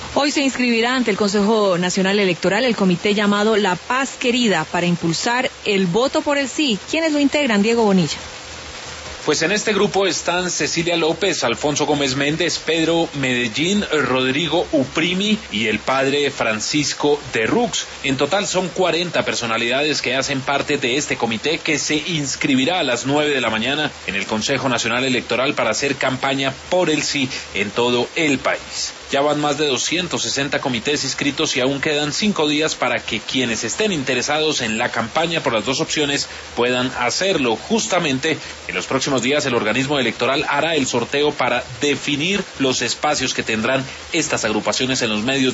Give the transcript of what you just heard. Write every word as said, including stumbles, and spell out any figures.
Hoy se inscribirá ante el Consejo Nacional Electoral el comité llamado La Paz Querida para impulsar el voto por el sí. ¿Quiénes lo integran, Diego Bonilla? Pues en este grupo están Cecilia López, Alfonso Gómez Méndez, Pedro Medellín, Rodrigo Uprimi y el padre Francisco de Rux. En total son cuarenta personalidades que hacen parte de este comité que se inscribirá a las nueve de la mañana en el Consejo Nacional Electoral para hacer campaña por el sí en todo el país. Ya van más de doscientos sesenta comités inscritos y aún quedan cinco días para que quienes estén interesados en la campaña por las dos opciones puedan hacerlo. Justamente en los próximos días el organismo electoral hará el sorteo para definir los espacios que tendrán estas agrupaciones en los medios